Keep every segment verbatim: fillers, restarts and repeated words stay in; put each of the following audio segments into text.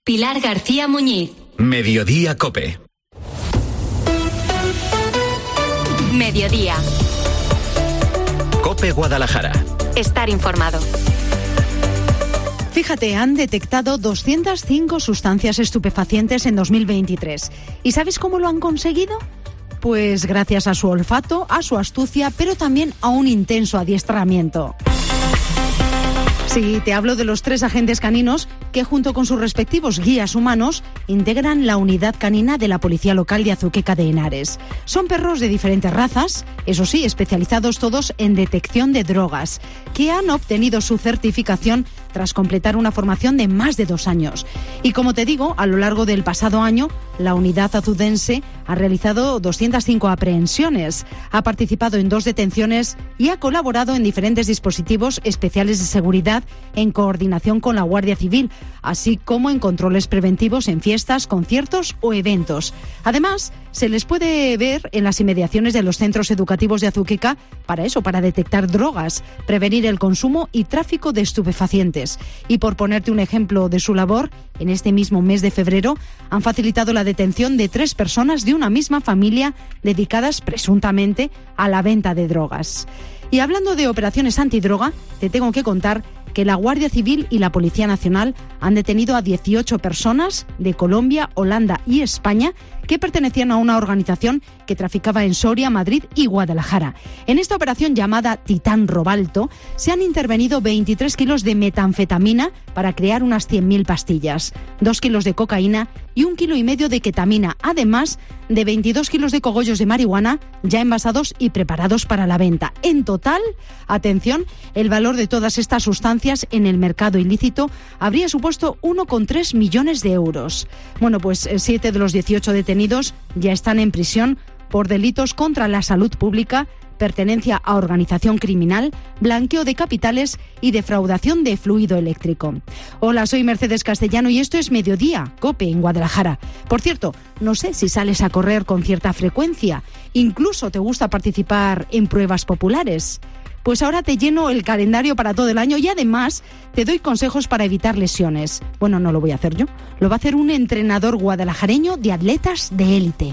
Pilar García Muñiz. Mediodía COPE. Mediodía. COPE Guadalajara. Estar informado. Fíjate, han detectado doscientas cinco sustancias estupefacientes en dos mil veintitrés. ¿Y sabes cómo lo han conseguido? Pues gracias a su olfato, a su astucia, pero también a un intenso adiestramiento. Sí, te hablo de los tres agentes caninos que, junto con sus respectivos guías humanos, integran la unidad canina de la Policía Local de Azuqueca de Henares. Son perros de diferentes razas, eso sí, especializados todos en detección de drogas, que han obtenido su certificación tras completar una formación de más de dos años. Y como te digo, a lo largo del pasado año, la unidad azudense ha realizado doscientas cinco aprehensiones, ha participado en dos detenciones y ha colaborado en diferentes dispositivos especiales de seguridad en coordinación con la Guardia Civil, así como en controles preventivos en fiestas, conciertos o eventos. Además, se les puede ver en las inmediaciones de los centros educativos de Azuqueca para eso, para detectar drogas, prevenir el consumo y tráfico de estupefacientes. Y por ponerte un ejemplo de su labor, en este mismo mes de febrero han facilitado la detención de tres personas de una misma familia dedicadas presuntamente a la venta de drogas. Y hablando de operaciones antidroga, te tengo que contar que la Guardia Civil y la Policía Nacional han detenido a dieciocho personas de Colombia, Holanda y España que pertenecían a una organización que traficaba en Soria, Madrid y Guadalajara. En esta operación llamada Titán Robalto se han intervenido veintitrés kilos de metanfetamina para crear unas cien mil pastillas, dos kilos de cocaína y un kilo y medio de ketamina, además de veintidós kilos de cogollos de marihuana ya envasados y preparados para la venta. En total, atención, el valor de todas estas sustancias en el mercado ilícito habría supuesto uno coma tres millones de euros. Bueno, pues siete de los dieciocho detenidos ya están en prisión por delitos contra la salud pública, pertenencia a organización criminal, blanqueo de capitales y defraudación de fluido eléctrico. Hola, soy Mercedes Castellano y esto es Mediodía, COPE en Guadalajara. Por cierto, no sé si sales a correr con cierta frecuencia, incluso te gusta participar en pruebas populares. Pues ahora te lleno el calendario para todo el año y además te doy consejos para evitar lesiones. Bueno, no lo voy a hacer yo, lo va a hacer un entrenador guadalajareño de atletas de élite.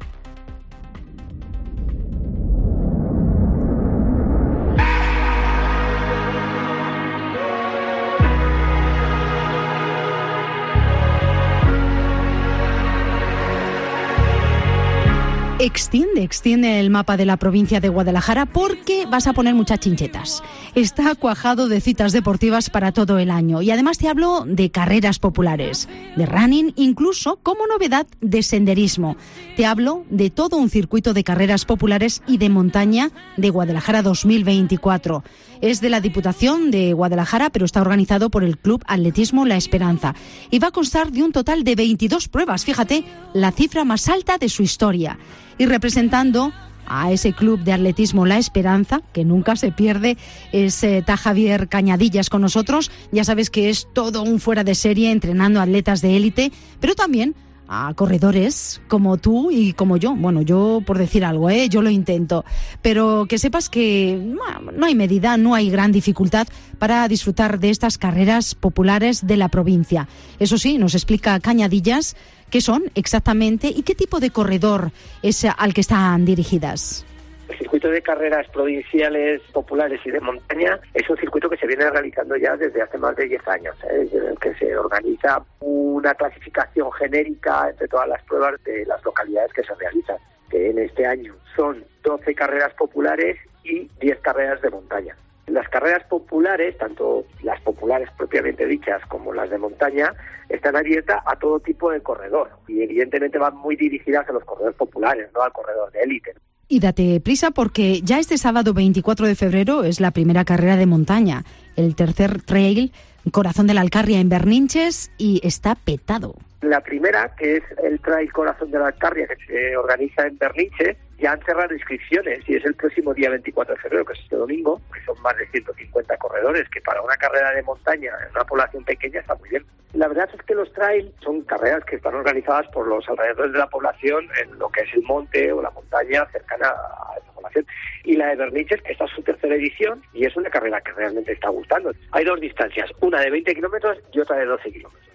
Extiende, extiende el mapa de la provincia de Guadalajara porque vas a poner muchas chinchetas. Está cuajado de citas deportivas para todo el año y además te hablo de carreras populares, de running, incluso como novedad de senderismo. Te hablo de todo un circuito de carreras populares y de montaña de Guadalajara dos mil veinticuatro. Es de la Diputación de Guadalajara, pero está organizado por el Club Atletismo La Esperanza y va a constar de un total de veintidós pruebas, fíjate, la cifra más alta de su historia. Y representando a ese club de atletismo La Esperanza, que nunca se pierde, es, eh, está Javier Cañadillas con nosotros. Ya sabes que es todo un fuera de serie entrenando a atletas de élite, pero también a corredores como tú y como yo. Bueno, yo por decir algo, ¿eh? yo lo intento. Pero que sepas que no hay medida, no hay gran dificultad para disfrutar de estas carreras populares de la provincia. Eso sí, nos explica Cañadillas qué son exactamente y qué tipo de corredor es al que están dirigidas. El circuito de carreras provinciales, populares y de montaña es un circuito que se viene realizando ya desde hace más de diez años, ¿eh? en el que se organiza una clasificación genérica entre todas las pruebas de las localidades que se realizan, que en este año son doce carreras populares y diez carreras de montaña. Las carreras populares, tanto las populares propiamente dichas como las de montaña, están abiertas a todo tipo de corredor y evidentemente van muy dirigidas a los corredores populares, no al corredor de élite. Y date prisa porque ya este sábado veinticuatro de febrero es la primera carrera de montaña, el tercer trail Corazón de la Alcarria en Berninches y está petado. La primera, que es el Trail Corazón de la Alcarria, que se organiza en Berninches, ya han cerrado inscripciones y es el próximo día veinticuatro de febrero, que es este domingo, que son más de ciento cincuenta corredores, que para una carrera de montaña en una población pequeña está muy bien. La verdad es que los trails son carreras que están organizadas por los alrededores de la población en lo que es el monte o la montaña cercana a esa población. Y la de Berninches, que esta es su tercera edición y es una carrera que realmente está gustando. Hay dos distancias, una de veinte kilómetros y otra de doce kilómetros.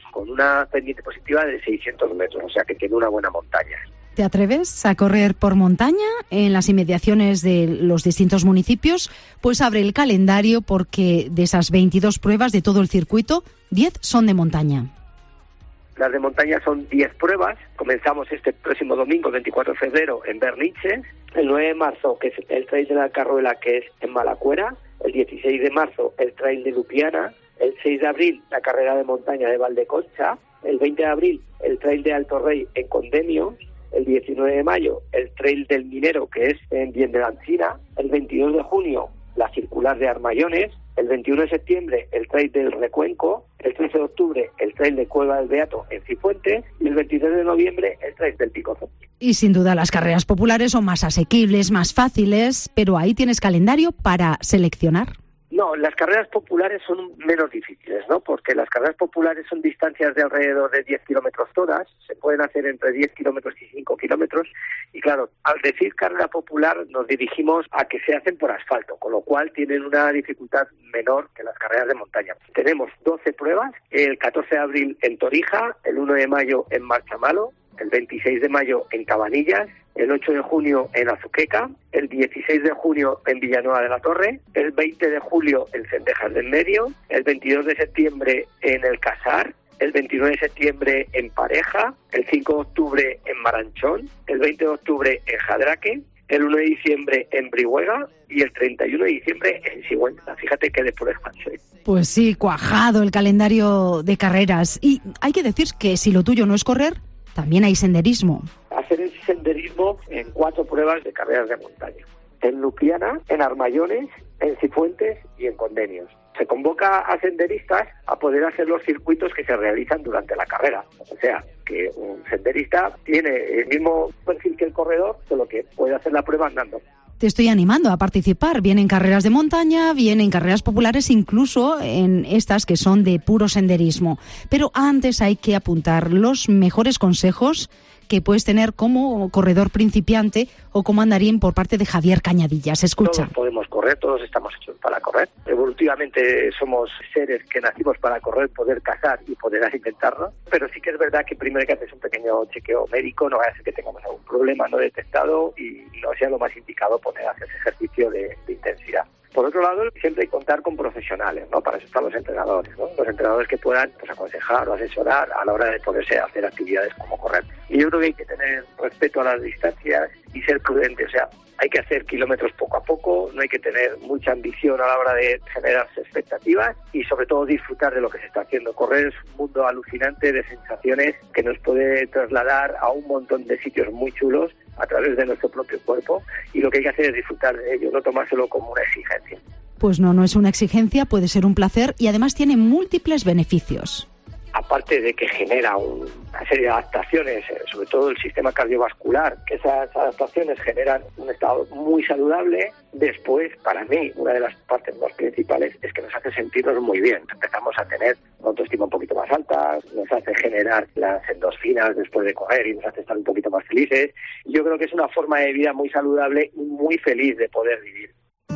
con una pendiente positiva de seiscientos metros, o sea que tiene una buena montaña. ¿Te atreves a correr por montaña en las inmediaciones de los distintos municipios? Pues abre el calendario, porque de esas veintidós pruebas de todo el circuito, diez son de montaña. Las de montaña son diez pruebas. Comenzamos este próximo domingo, veinticuatro de febrero, en Berniche. El nueve de marzo, que es el Trail de la Carruela, que es en Malacuera. El dieciséis de marzo, el Trail de Lupiana. El seis de abril, la carrera de montaña de Valdeconcha. El veinte de abril, el Trail de Alto Rey en Condemio. El diecinueve de mayo, el Trail del Minero, que es en Bien de la Encina. El veintidós de junio, la Circular de Armayones. El veintiuno de septiembre, el Trail del Recuenco. El trece de octubre, el Trail de Cueva del Beato en Cifuentes. Y el veintitrés de noviembre, el Trail del Pico. Y sin duda las carreras populares son más asequibles, más fáciles, pero ahí tienes calendario para seleccionar. No, las carreras populares son menos difíciles, ¿no? Porque las carreras populares son distancias de alrededor de diez kilómetros todas, se pueden hacer entre diez kilómetros y cinco kilómetros, y claro, al decir carrera popular nos dirigimos a que se hacen por asfalto, con lo cual tienen una dificultad menor que las carreras de montaña. Tenemos doce pruebas, el catorce de abril en Torija, el uno de mayo en Marchamalo, el veintiséis de mayo en Cabanillas, el ocho de junio en Azuqueca, el dieciséis de junio en Villanueva de la Torre, el veinte de julio en Cendejas del Medio, el veintidós de septiembre en El Casar, el veintinueve de septiembre en Pareja, el cinco de octubre en Maranchón, el veinte de octubre en Jadraque, el uno de diciembre en Brihuega y el treinta y uno de diciembre en Sigüenza. Fíjate que de pruebas. Pues sí, cuajado el calendario de carreras. Y hay que decir que si lo tuyo no es correr, también hay senderismo. Hacer el senderismo en cuatro pruebas de carreras de montaña. En Lupiana, en Armayones, en Cifuentes y en Condenios. Se convoca a senderistas a poder hacer los circuitos que se realizan durante la carrera. O sea, que un senderista tiene el mismo perfil que el corredor, solo que puede hacer la prueba andando. Te estoy animando a participar, bien en carreras de montaña, bien en carreras populares, incluso en estas que son de puro senderismo. Pero antes hay que apuntar los mejores consejos que puedes tener como corredor principiante o como andarín por parte de Javier Cañadillas. Escucha. Todos podemos correr, todos estamos hechos para correr. Evolutivamente somos seres que nacimos para correr, poder cazar y poder alimentarnos. Pero sí que es verdad que primero hay que hacer un pequeño chequeo médico, no vaya a ser que tengamos algún problema no detectado y no sea lo más indicado poner a hacer ese ejercicio de, de intensidad. Por otro lado, siempre hay que contar con profesionales, ¿no? Para eso están los entrenadores, ¿no? Los entrenadores que puedan pues, aconsejar o asesorar a la hora de poderse hacer actividades como correr. Y yo creo que hay que tener respeto a las distancias y ser prudente, o sea, hay que hacer kilómetros poco a poco, no hay que tener mucha ambición a la hora de generarse expectativas y sobre todo disfrutar de lo que se está haciendo. Correr es un mundo alucinante de sensaciones que nos puede trasladar a un montón de sitios muy chulos a través de nuestro propio cuerpo y lo que hay que hacer es disfrutar de ello, no tomárselo como una exigencia. Pues no, no es una exigencia, puede ser un placer y además tiene múltiples beneficios. Aparte de que genera un, una serie de adaptaciones, sobre todo el sistema cardiovascular, que esas adaptaciones generan un estado muy saludable. Después, para mí, una de las partes más principales es que nos hace sentirnos muy bien. Empezamos a tener una autoestima un poquito más alta, nos hace generar las endorfinas después de correr y nos hace estar un poquito más felices. Yo creo que es una forma de vida muy saludable y muy feliz de poder vivir.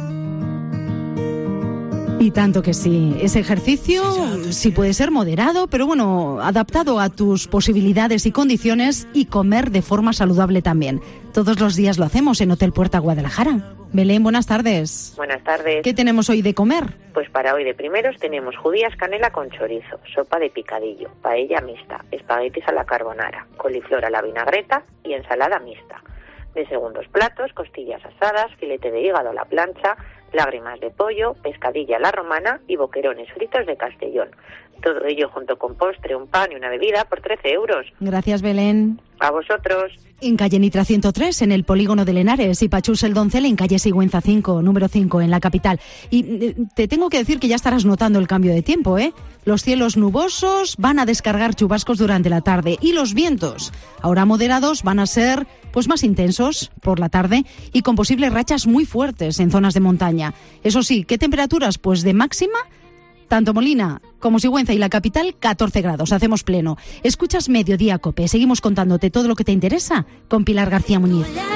Y tanto que sí, ese ejercicio sí puede ser moderado, pero bueno, adaptado a tus posibilidades y condiciones y comer de forma saludable también. Todos los días lo hacemos en Hotel Puerta Guadalajara. Belén, buenas tardes. Buenas tardes. ¿Qué tenemos hoy de comer? Pues para hoy de primeros tenemos judías canela con chorizo, sopa de picadillo, paella mixta, espaguetis a la carbonara, coliflor a la vinagreta y ensalada mixta. De segundos platos, costillas asadas, filete de hígado a la plancha, lágrimas de pollo, pescadilla a la romana y boquerones fritos de Castellón. Todo ello junto con postre, un pan y una bebida por trece euros. Gracias, Belén. A vosotros. En calle Nitra ciento tres, en el polígono de Lenares, y Pachús el Doncel en calle Sigüenza cinco, número cinco, en la capital. Y te tengo que decir que ya estarás notando el cambio de tiempo, ¿eh? Los cielos nubosos van a descargar chubascos durante la tarde y los vientos, ahora moderados, van a ser pues más intensos por la tarde y con posibles rachas muy fuertes en zonas de montaña. Eso sí, ¿qué temperaturas? Pues de máxima, tanto Molina como Sigüenza y la capital, catorce grados, hacemos pleno. Escuchas Mediodía Cope, seguimos contándote todo lo que te interesa con Pilar García Muñiz.